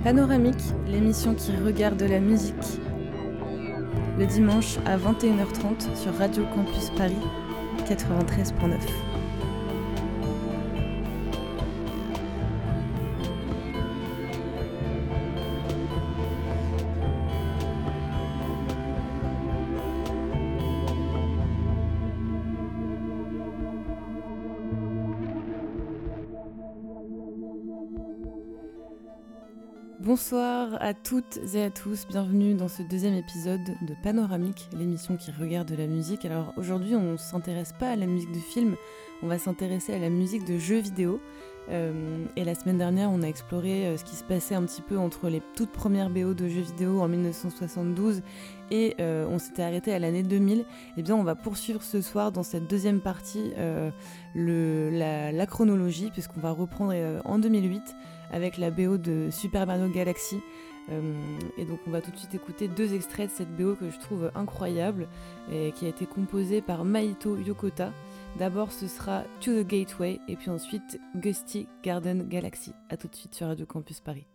Panoramique, l'émission qui regarde la musique. Le dimanche à 21h30 sur Radio Campus Paris 93.9. Bonsoir à toutes et à tous, bienvenue dans ce deuxième épisode de Panoramique, l'émission qui regarde la musique. Alors aujourd'hui on ne s'intéresse pas à la musique de film, on va s'intéresser à la musique de jeux vidéo. Et la semaine dernière on a exploré ce qui se passait un petit peu entre les toutes premières BO de jeux vidéo en 1972 et on s'était arrêté à l'année 2000. Et bien on va poursuivre ce soir dans cette deuxième partie la chronologie, puisqu'on va reprendre en 2008 avec la BO de Super Mario Galaxy. Et donc on va tout de suite écouter deux extraits de cette BO que je trouve incroyable et qui a été composée par Mahito Yokota. D'abord ce sera To the Gateway et puis ensuite Gusty Garden Galaxy. A tout de suite sur Radio Campus Paris.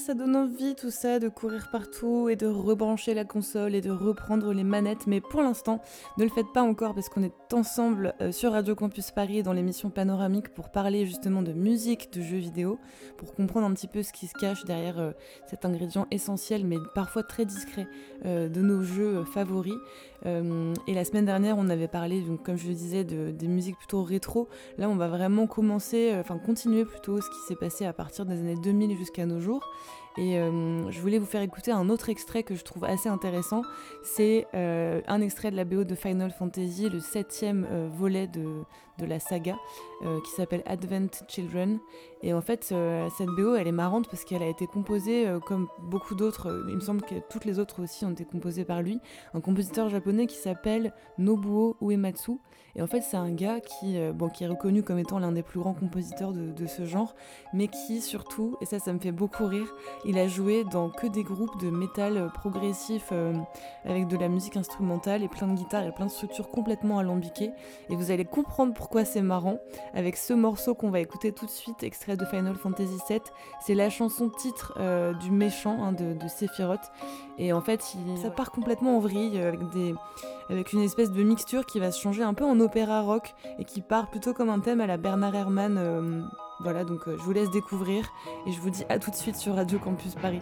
ça donne envie tout ça de courir partout et de rebrancher la console et de reprendre les manettes, mais pour l'instant, ne le faites pas encore parce qu'on est ensemble sur Radio Campus Paris dans l'émission Panoramique pour parler justement de musique, de jeux vidéo, pour comprendre un petit peu ce qui se cache derrière cet ingrédient essentiel mais parfois très discret de nos jeux favoris. Et la semaine dernière, on avait parlé, donc, comme je le disais, des musiques plutôt rétro. Là, on va vraiment continuer plutôt ce qui s'est passé à partir des années 2000 jusqu'à nos jours. Et je voulais vous faire écouter un autre extrait que je trouve assez intéressant. C'est un extrait de la BO de Final Fantasy, le 7e volet de la saga, qui s'appelle Advent Children. Et en fait, cette BO, elle est marrante parce qu'elle a été composée, comme beaucoup d'autres, il me semble que toutes les autres aussi ont été composées par lui, un compositeur japonais qui s'appelle Nobuo Uematsu. Et en fait, c'est un gars qui est reconnu comme étant l'un des plus grands compositeurs de ce genre, mais qui surtout, et ça me fait beaucoup rire, il a joué dans que des groupes de métal progressif avec de la musique instrumentale et plein de guitares et plein de structures complètement alambiquées. Et vous allez comprendre pourquoi c'est marrant avec ce morceau qu'on va écouter tout de suite, extrait de Final Fantasy VII. C'est la chanson titre du méchant de Sephiroth. Et en fait, ça part complètement en vrille avec une espèce de mixture qui va se changer un peu en opéra rock et qui part plutôt comme un thème à la Bernard Herrmann. Voilà, donc je vous laisse découvrir et je vous dis à tout de suite sur Radio Campus Paris.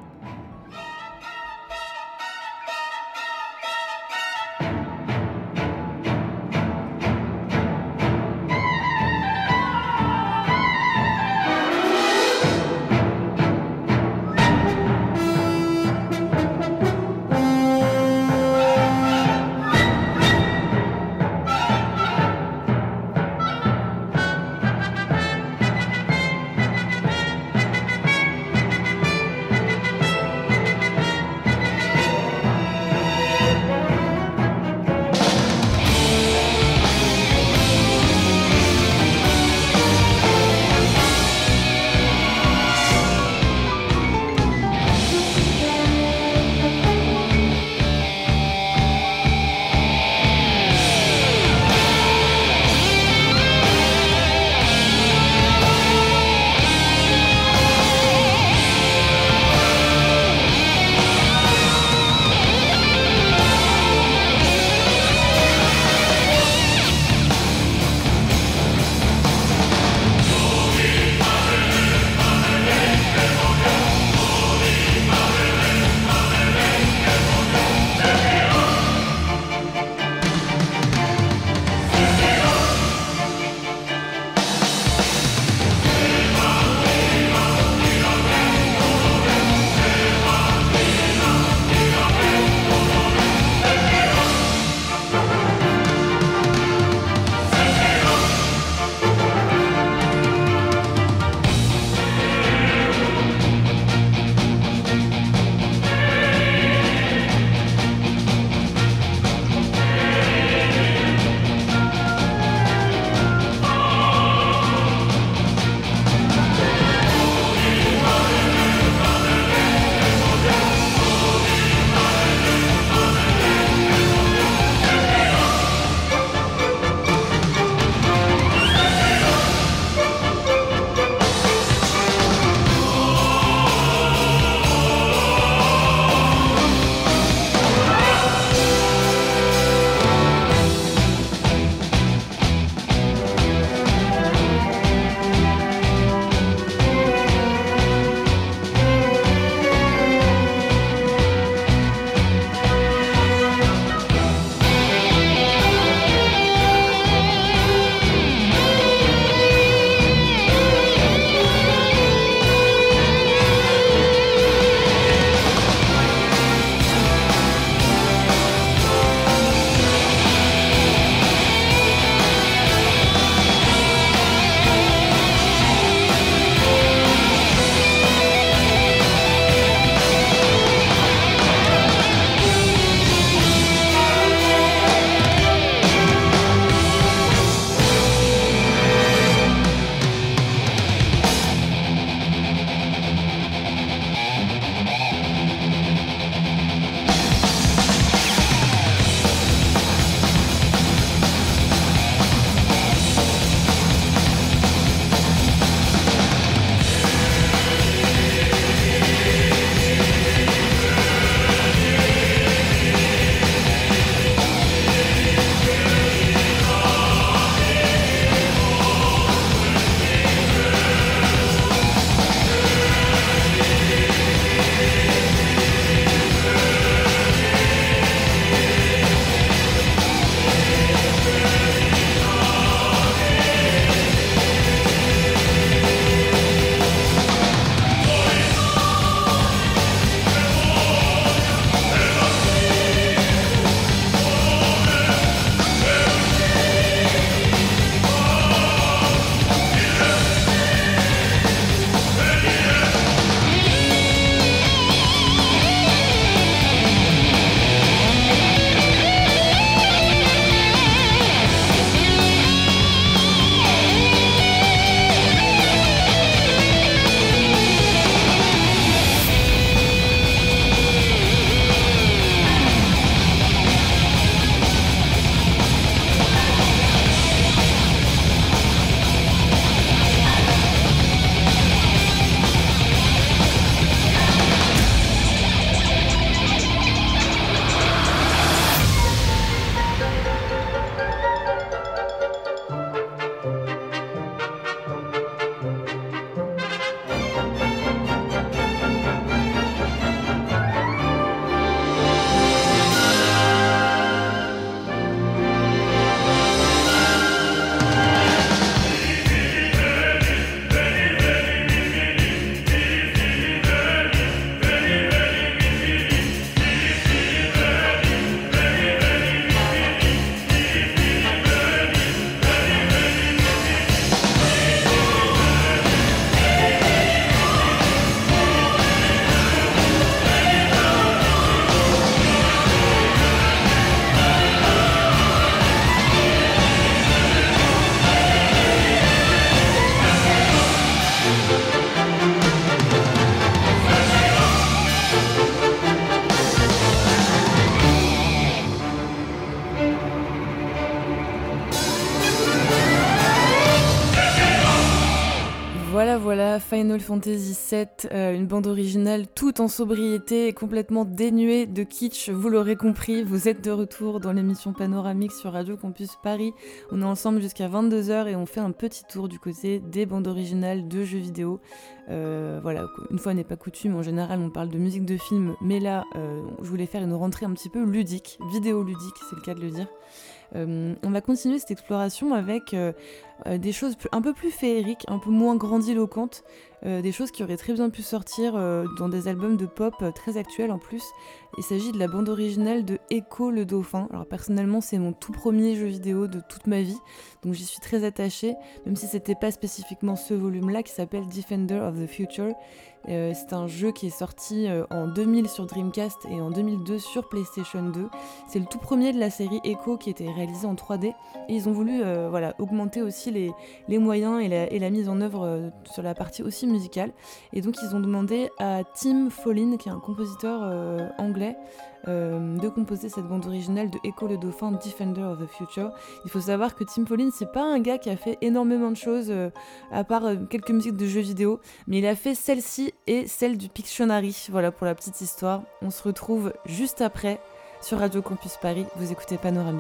Final Fantasy VII, une bande originale toute en sobriété et complètement dénuée de kitsch, vous l'aurez compris, vous êtes de retour dans l'émission Panoramique sur Radio Campus Paris. On est ensemble jusqu'à 22h et on fait un petit tour du côté des bandes originales de jeux vidéo. Voilà, une fois n'est pas coutume, en général on parle de musique de film, mais là je voulais faire une rentrée un petit peu ludique, vidéoludique, c'est le cas de le dire. On va continuer cette exploration avec des choses un peu plus féeriques, un peu moins grandiloquentes, des choses qui auraient très bien pu sortir dans des albums de pop très actuels en plus. Il s'agit de la bande originale de Echo le Dauphin. Alors personnellement c'est mon tout premier jeu vidéo de toute ma vie, donc j'y suis très attachée, même si c'était pas spécifiquement ce volume-là qui s'appelle Defender of the Future. C'est un jeu qui est sorti en 2000 sur Dreamcast et en 2002 sur PlayStation 2. C'est le tout premier de la série Echo qui était réalisé en 3D et ils ont voulu augmenter aussi les moyens et la mise en œuvre sur la partie aussi musicale. Et donc ils ont demandé à Tim Follin, qui est un compositeur anglais, de composer cette bande originale de Echo le Dauphin, Defender of the Future. Il faut savoir que Tim Follin, c'est pas un gars qui a fait énormément de choses à part quelques musiques de jeux vidéo, mais il a fait celle-ci et celle du Pictionary. Voilà pour la petite histoire. On se retrouve juste après sur Radio Campus Paris. Vous écoutez Panoramique.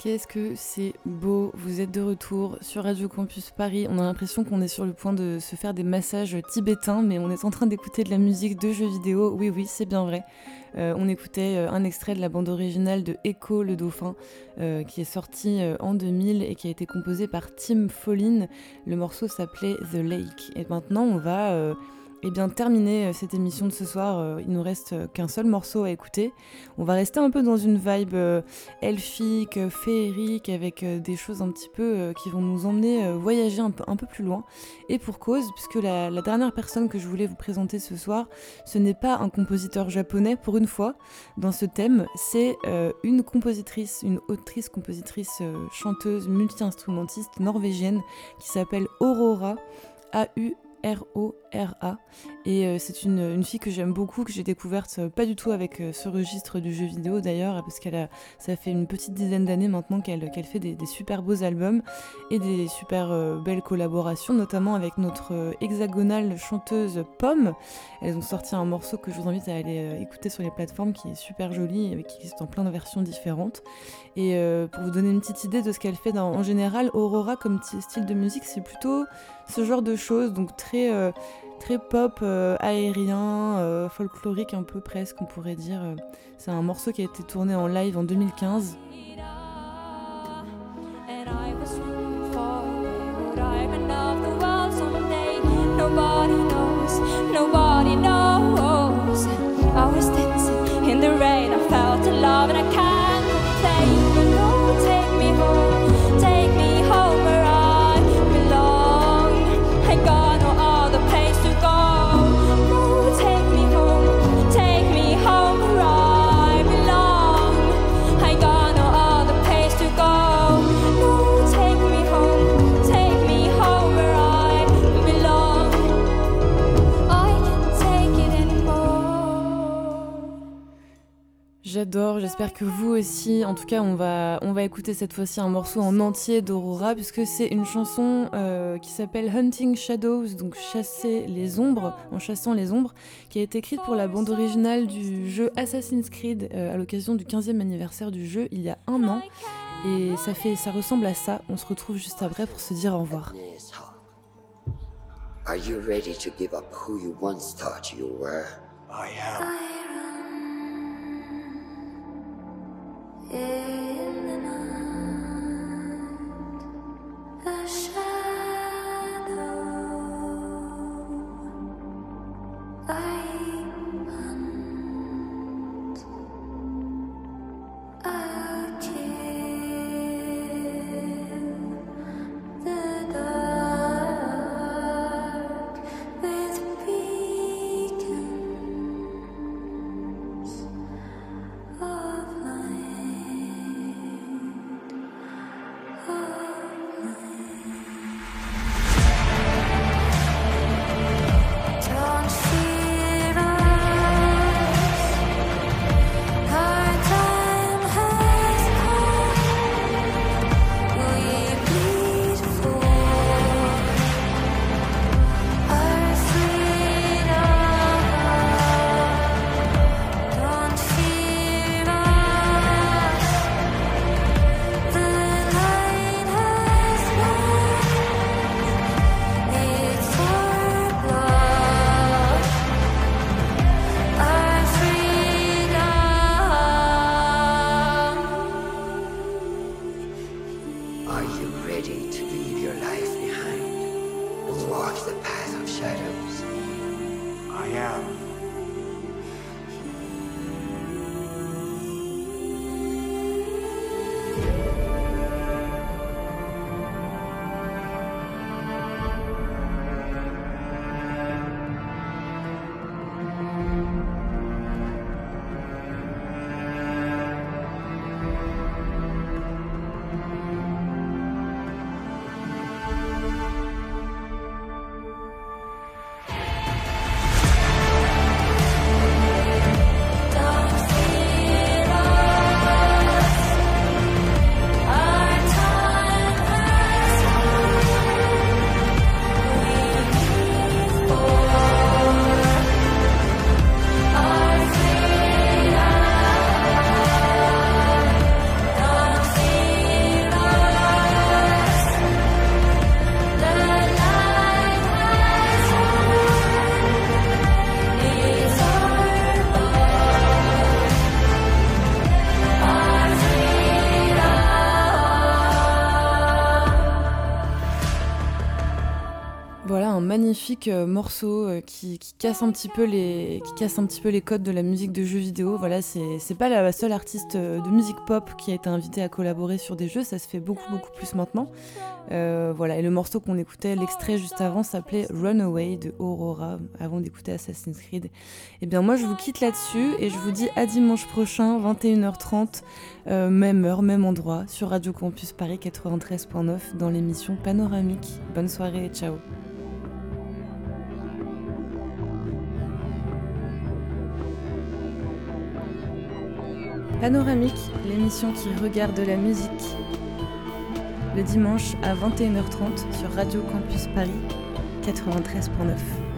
Qu'est-ce que c'est beau, vous êtes de retour sur Radio Campus Paris. On a l'impression qu'on est sur le point de se faire des massages tibétains, mais on est en train d'écouter de la musique de jeux vidéo. Oui, c'est bien vrai. On écoutait un extrait de la bande originale de Echo le Dauphin, qui est sorti en 2000 et qui a été composé par Tim Follin. Le morceau s'appelait The Lake. Et maintenant, on va... terminer cette émission de ce soir, il nous reste qu'un seul morceau à écouter. On va rester un peu dans une vibe elfique, féerique, avec des choses un petit peu qui vont nous emmener voyager un peu plus loin. Et pour cause, puisque la dernière personne que je voulais vous présenter ce soir, ce n'est pas un compositeur japonais pour une fois dans ce thème, c'est une compositrice, une autrice-compositrice, chanteuse, multi-instrumentiste norvégienne qui s'appelle Aurora, A-U-R-O-R-A, et c'est une fille que j'aime beaucoup, que j'ai découverte pas du tout avec ce registre du jeu vidéo d'ailleurs, parce ça fait une petite dizaine d'années maintenant qu'elle fait des super beaux albums et des super belles collaborations, notamment avec notre hexagonale chanteuse Pomme. Elles ont sorti un morceau que je vous invite à aller écouter sur les plateformes, qui est super joli et qui existe en plein de versions différentes. Et pour vous donner une petite idée de ce qu'elle fait en général, Aurora comme style de musique, c'est plutôt ce genre de choses, donc très pop, aérien, folklorique un peu presque, on pourrait dire. C'est un morceau qui a été tourné en live en 2015. Nobody knows. I was dancing in the rain. I felt the love and I can't complain. No, take me home where I belong. I got no other place to go. No, take me home where I belong. I got no other place to go. No, take me home where I belong. I can't take it anymore. J'adore, j'espère que vous aussi. En tout cas, on va écouter cette fois-ci un morceau en entier d'Aurora, puisque c'est une chanson qui s'appelle Hunting Shadows, donc chasser les ombres, en chassant les ombres, qui a été écrite pour la bande originale du jeu Assassin's Creed à l'occasion du 15e anniversaire du jeu il y a 1 an. Et ça ressemble à ça. On se retrouve juste après pour se dire au revoir. Are you ready to give up who you once thought you were? I am. In the night, a shadow I hunt, I kill the dark with beacons of light. Don't fear us, our time has come. We bleed for our freedom. Don't fear us, the light has won. It's our blood, our freedom. Are you ready to leave your life behind and walk the path of shadows? I am. un magnifique morceau qui casse un petit peu les codes de la musique de jeux vidéo. Voilà, c'est pas la seule artiste de musique pop qui a été invitée à collaborer sur des jeux, ça se fait beaucoup plus maintenant. Voilà, et le morceau qu'on écoutait, l'extrait juste avant, s'appelait Runaway de Aurora, avant d'écouter Assassin's Creed. Et bien moi je vous quitte là-dessus et je vous dis à dimanche prochain, 21h30, même heure, même endroit, sur Radio Campus Paris 93.9 dans l'émission Panoramique. Bonne soirée et ciao. Panoramique, l'émission qui regarde la musique. Le dimanche à 21h30 sur Radio Campus Paris 93.9.